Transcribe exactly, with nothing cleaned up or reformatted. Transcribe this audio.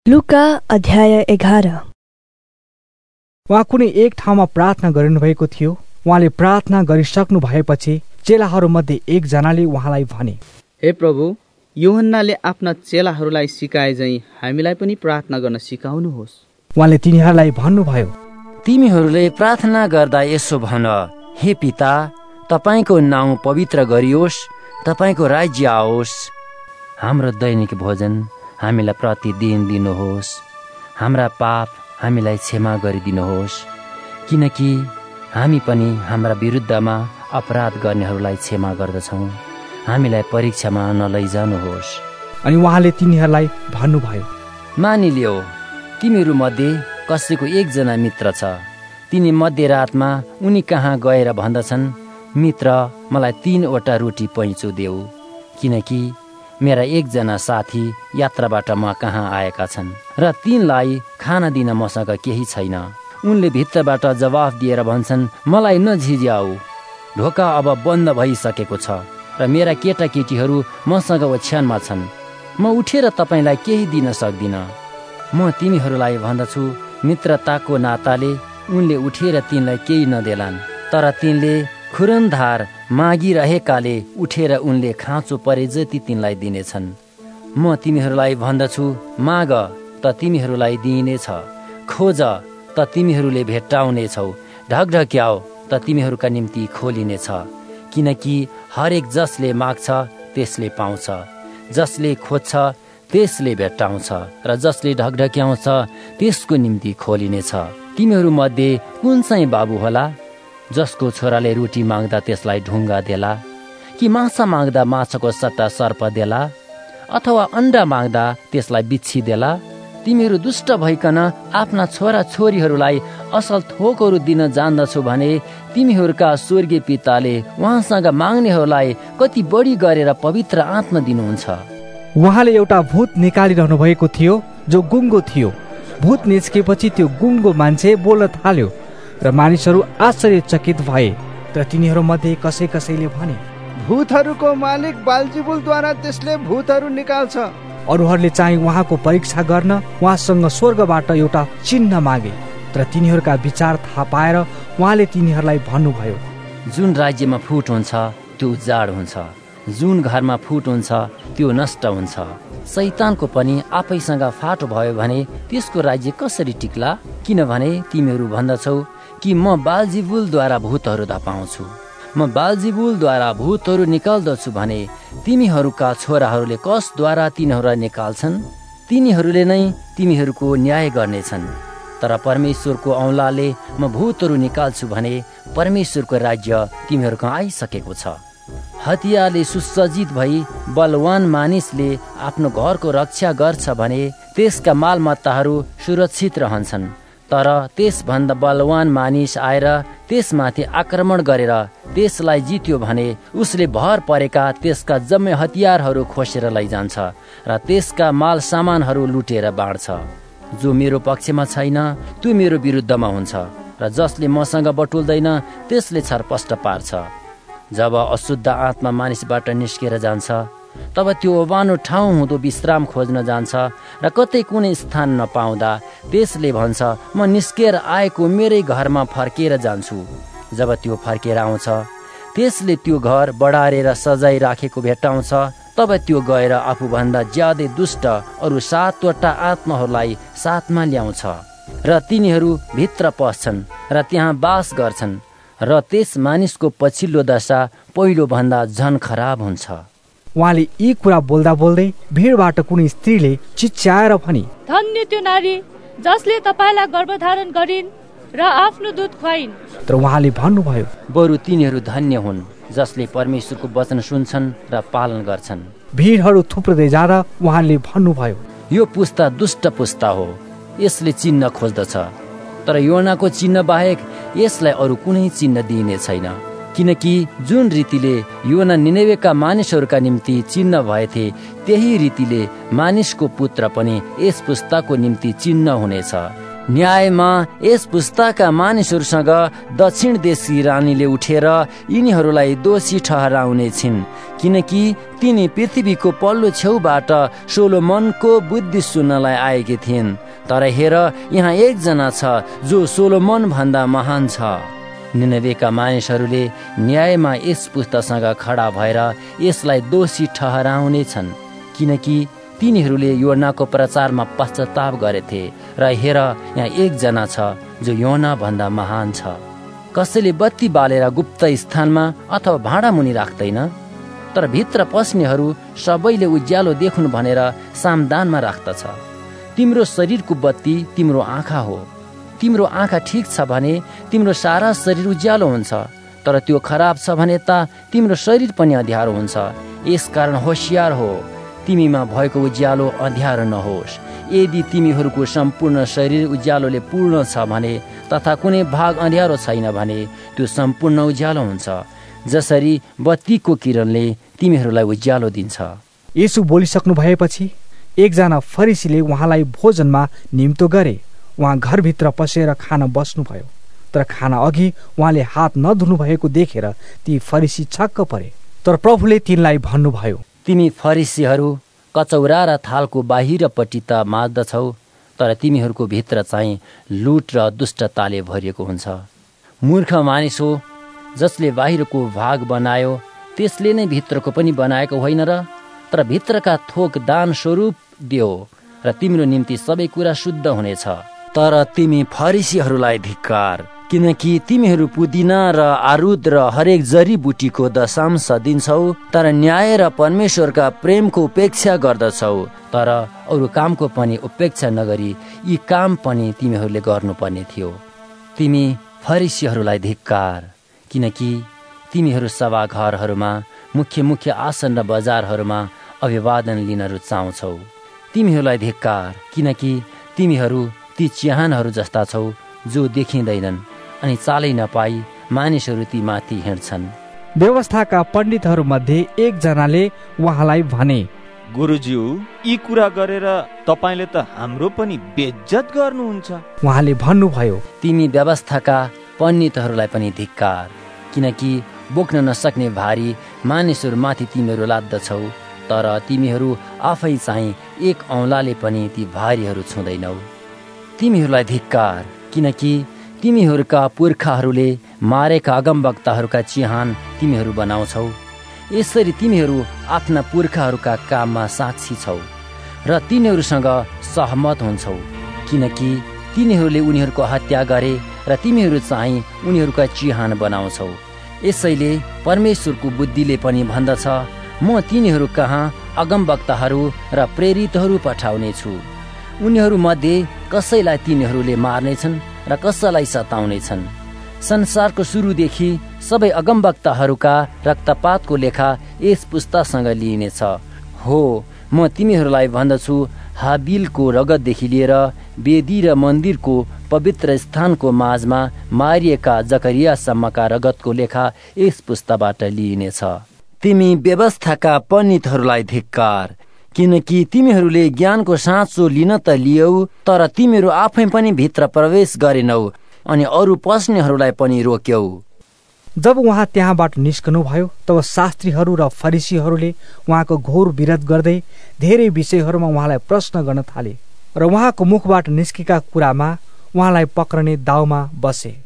लुका अध्याय एघार। उहाँ कुनै एक ठाउँमा प्रार्थना गरिनुभएको थियो। उहाँले प्रार्थना गरिसक्नु भएपछि चेलाहरूमध्ये एकजनाले उहाँलाई भने, हे प्रभु, यूहन्नाले आफ्ना चेलाहरूलाई सिकाए झैं हामीलाई पनि प्रार्थना गर्न सिकाउनुहोस्। उहाँले तिनीहरूलाई भन्नुभयो, तिमीहरूले प्रार्थना गर्दा यसो भन, हे पिता, तपाईको नाउँ पवित्र गरियोस्, तपाईको राज्य आओस्, हाम्रो दैनिक भोजन हामीलाई प्रतिदिन दिनुहोस्, हाम्रा पाप हामीलाई क्षमा गरिदिनुहोस्, किनकि हामी पनि हाम्रा विरुद्धमा अपराध गर्नेहरूलाई क्षमा गर्दछौँ, हामीलाई परीक्षामा नलैजानुहोस्। अनि उहाँले तिनीहरूलाई भन्नुभयो, मानिलियो तिमीहरू मध्ये कसैको एकजना मित्र छ, तिनी मध्यरातमा उनी कहाँ गएर भन्दछन्, मित्र, मलाई तीनवटा रोटी पैँचो देऊ, किनकि मेरा एकजना साथी यात्राबाट म कहाँ आएका छन् र तिनलाई खाना दिन मसँग केही छैन। उनले भित्रबाट जवाफ दिएर भन्छन्, मलाई नझिझ्याऊ, ढोका अब बन्द भइसकेको छ र मेरा केटाकेटीहरू मसँग ओछ्यानमा छन्, म उठेर तपाईलाई केही दिन सक्दिन। म तिमीहरूलाई भन्दछु, मित्रताको नाताले उनले उठेर तिनलाई केही नदेलान्, तर तिनले खुरन्धार मागिरहेकाले उठेर उनले खाँचो परे जति तिनलाई दिनेछन्। म तिमीहरूलाई भन्दछु, माग त तिमीहरूलाई दिइनेछ, खोज त तिमीहरूले भेट्टाउनेछौ, ढकढक्याऊ त तिमीहरूका निम्ति खोलिनेछ, किनकि हरेक जसले माग्छ त्यसले पाउँछ, जसले खोज्छ त्यसले भेट्टाउँछ र जसले ढकढक्याउँछ त्यसको निम्ति खोलिनेछ। तिमीहरू मध्ये कुन चाहिँ बाबु होला जसको छोराले रोटी माग्दा त्यसलाई ढुङ्गा देला, कि माछा माग्दा माछाको सट्टा सर्प देला, अथवा अन्डा माग्दा त्यसलाई बिच्छी देला? तिमीहरू दुष्ट भइकन आफ्ना छोरा छोरीहरूलाई असल थोकहरू दिन जान्दछौ भने तिमीहरूका स्वर्गीय पिताले उहाँसँग माग्नेहरूलाई कति बढी गरेर पवित्र आत्मा दिनुहुन्छ। उहाँले एउटा भूत निकालिरहनु भएको थियो जो गुङ्गो थियो। भूत निस्केपछि त्यो गुङ्गो मान्छे बोल्न थाल्यो र मानिसहरू आश्चर्यचकित भए। तर तिनीहरू मध्ये कसै कसैले भने, भूतहरूको मालिक बालजिबुलद्वारा त्यसले भूतहरू निकाल्छ। अरूहरूले चाहिँ उहाँको परीक्षा गर्न उहाँसँग स्वर्गबाट एउटा चिन्ह मागे। तर तिनीहरूका विचार थाहा पाएर उहाँले तिनीहरूलाई भन्नुभयो, जुन राज्यमा फुट हुन्छ त्यो उजाड हुन्छ, जुन घरमा फुट हुन्छ त्यो नष्ट हुन्छ। शैतानको पनि आफैसँग फाटो भयो भने त्यसको राज्य कसरी टिक्ला? किनभने तिमीहरू भन्दछौ कि म बालजिबुलद्वारा भूतहरू धपाउँछु, म बालजिबुलद्वारा भूतहरू निकाल्दछु भने तिमीहरूका छोराहरूले कसद्वारा तिनीहरूलाई निकाल्छन्? तिनीहरूले नै तिमीहरूको न्याय गर्नेछन्। तर परमेश्वरको औँलाले म भूतहरू निकाल्छु भने परमेश्वरको राज्य तिमीहरूको आइसकेको छ। हतियारले सुसज्जित भई बलवान मानिसले आफ्नो घरको रक्षा गर्छ भने त्यसका मालमत्ताहरू सुरक्षित रहन्छन्। तर त्यसभन्दा बलवान मानिस आएर त्यसमाथि आक्रमण गरेर त्यसलाई जित्यो भने उसले भर परेका त्यसका जम्मै हतियारहरू खोसेर लैजान्छ र त्यसका माल सामानहरू लुटेर बाँड्छ। जो मेरो पक्षमा छैन त्यो मेरो विरुद्धमा हुन्छ र जसले मसँग बटुल्दैन त्यसले छरपष्ट पार्छ। जब अशुद्ध आत्मा मानिसबाट निस्केर जान्छ तब त्यो ओबानो ठाउँ हुँदो विश्राम खोज्न जान्छ र कतै कुनै स्थान नपाउँदा त्यसले भन्छ, म निस्केर आएको मेरै घरमा फर्केर जान्छु। जब त्यो फर्केर आउँछ त्यसले त्यो घर बढारेर सजाइ राखेको भेट्टाउँछ, तब त्यो गएर आफूभन्दा ज्यादै दुष्ट अरू सातवटा आत्माहरूलाई साथमा ल्याउँछ र तिनीहरू भित्र पस्छन् र त्यहाँ बास गर्छन् र त्यस मानिसको पछिल्लो दशा पहिलो भन्दा झन खराब हुन्छ। उहाँले यी कुरा बोल्दा बोल्दै भिडबाट कुनै स्त्रीले चिच्याएर भनी, धन्य त्यो नारी जसले तपाईलाई गर्भधारण गरिन् र आफ्नो दूध खुवाइन्। तर उहाँले भन्नुभयो, बरु तिनीहरू धन्य हुन् जसले परमेश्वरको वचन सुन्छन् र पालन गर्छन्। भिडहरू थुप्रिँदै जाँदा उहाँले भन्नुभयो, यो पुस्ता दुष्ट पुस्ता हो, यसले चिन्ह खोज्दछ, तर योनाको चिन्ह बाहेक यसलाई अरू कुनै चिन्ह दिइने छैन। किनकि जुन रीतिले योना निनेवेका मानिसहरूका निम्ति चिन्ह भएथे त्यही रीतिले मानिसको पुत्र पनि यस पुस्ताको निम्ति चिन्ह हुनेछ। न्यायमा यस पुस्ताका मानिसहरूसँग दक्षिण देशकी रानीले उठेर यिनीहरूलाई दोषी ठहराउने छिन्, किनकि तिनी पृथ्वीको पल्लो छेउबाट सोलोमनको बुद्धि सुन्नलाई आएकी थिइन्। तर हेर, यहाँ एकजना छ जो सोलोमन भन्दा महान छ। निनवेका मानिसहरूले न्यायमा यस पुस्तासँग खडा भएर यसलाई दोषी ठहराउने छन्, किनकि तिनीहरूले योनाको प्रचारमा पश्चाताप गरेथे। र हेर, यहाँ एकजना छ जो योना भन्दा महान छ। कसैले बत्ती बालेर गुप्त स्थानमा अथवा भाँडा मुनि राख्दैन, तर भित्र पस्नेहरू सबैले उज्यालो देखुन् भनेर सामदानमा राख्दछ। तिम्रो शरीरको बत्ती तिम्रो आँखा हो। तिम्रो आँखा ठिक छ भने तिम्रो सारा शरीर उज्यालो हुन्छ, तर त्यो खराब छ भने त तिम्रो शरीर पनि अँध्यारो हुन्छ। यसकारण होशियार हो, तिमीमा भएको उज्यालो अँध्यारो नहोस्। यदि तिमीहरूको सम्पूर्ण शरीर उज्यालोले पूर्ण छ भने तथा कुनै भाग अँध्यारो छैन भने त्यो सम्पूर्ण उज्यालो हुन्छ, जसरी बत्तीको किरणले तिमीहरूलाई उज्यालो दिन्छ। येशू बोलिसक्नु भएपछि एकजना फरिसीले उहाँलाई भोजनमा निम्तो गरे। उहाँ घरभित्र पसेर खान बस्नुभयो, तर खाना अघि उहाँले हात नधुनु भएको देखेर ती फरिसी छक्क परे। तर प्रभुले तिनलाई भन्नुभयो, तिमी फरिसीहरू कचौरा र थालको बाहिरपट्टि त माझ्दछौ, तर तिमीहरूको भित्र चाहिँ लुट र दुष्टताले भरिएको हुन्छ। मूर्ख मानिस हो, जसले बाहिरको भाग बनायो त्यसले नै भित्रको पनि बनाएको होइन र? तर भित्रका थोक दान स्वरूप दियो र तिम्रो निम्ति सबै कुरा शुद्ध हुनेछ। तर तिमी फरिसीहरूलाई धिक्कार, किनकि तिमीहरू पुदिना र आरुद र हरेक जडीबुटीको दशांश दिन्छौ, तर न्याय र परमेश्वरका प्रेमको उपेक्षा गर्दछौ। तर अरू कामको पनि उपेक्षा नगरी यी काम पनि तिमीहरूले गर्नुपर्ने थियो। तिमी फरिसीहरूलाई धिक्कार, किनकि तिमीहरू सभाघरहरूमा, मुख्य मुख्य आसन र बजारहरूमा अभिवादन लिन रुचाउँछौ। तिमीहरूलाई धिक्कार, किनकि तिमीहरू ती चिहानहरू जस्ता छौ जो देखिँदैनन् अनि चालै नपाई मानिसहरू ती माथि हिँड्छन्। व्यवस्थाका पण्डितहरू मध्ये एकजनाले उहाँलाई भने, गुरुज्यू, यी कुरा गरेर तपाईले त हाम्रो पनि बेइज्जत गर्नुहुन्छ। उहाँले भन्नुभयो, तिमी व्यवस्थाका पण्डितहरूलाई पनि धिक्कार, किनकि बोक्न नसक्ने भारी मानिसहरू माथि तिमीहरू लाद्दछौ, तर तिमीहरू आफै चाहिँ एक औँलाले पनि ती भारीहरू छुँदैनौ। तिमीहरूलाई धिक्कार, किनकि तिमीहरूका पुर्खाहरूले मारेका अगमवक्ताहरूका चिहान तिमीहरू बनाउँछौ। यसरी तिमीहरू आफ्ना पुर्खाहरूका काममा साक्षी छौ र तिनीहरूसँग सहमत हुन्छौ, किनकि तिनीहरूले उनीहरूको हत्या गरे र तिमीहरू चाहिँ उनीहरूका चिहान बनाउँछौ। यसैले परमेश्वरको बुद्धिले पनि भन्दछ, म तिनीहरू कहाँ अगमवक्ताहरू र प्रेरितहरू पठाउने छु। उनीहरू मध्ये कसैलाई तिनीहरूले मार्नेछन् र कसैलाई सताउनेछन्। संसारको सुरुदेखि सबै अगमवक्ताहरूका रक्तपातको लेखा यस पुस्तासँग लिइनेछ। हो, म तिमीहरूलाई भन्दछु, हाबिलको रगतदेखि लिएर वेदी र मन्दिरको पवित्र स्थानको माझमा मारिएका जकरियासम्मका रगतको लेखा यस पुस्ताबाट लिइनेछ। तिमी व्यवस्थाका पण्डितहरूलाई धिक्कार, किनकि तिमीहरूले ज्ञानको साँचो लिन त लियौ, तर तिमीहरू आफै पनि भित्र प्रवेश गरेनौ अनि अरू पस्नेहरूलाई पनि रोक्यौ। जब उहाँ त्यहाँबाट निस्कनु भयो, तब शास्त्रीहरू र फरिसीहरूले उहाँको घोर विरोध गर्दै धेरै विषयहरूमा उहाँलाई प्रश्न गर्न थाले र उहाँको मुखबाट निस्केका कुरामा उहाँलाई पक्रने दाउमा बसे।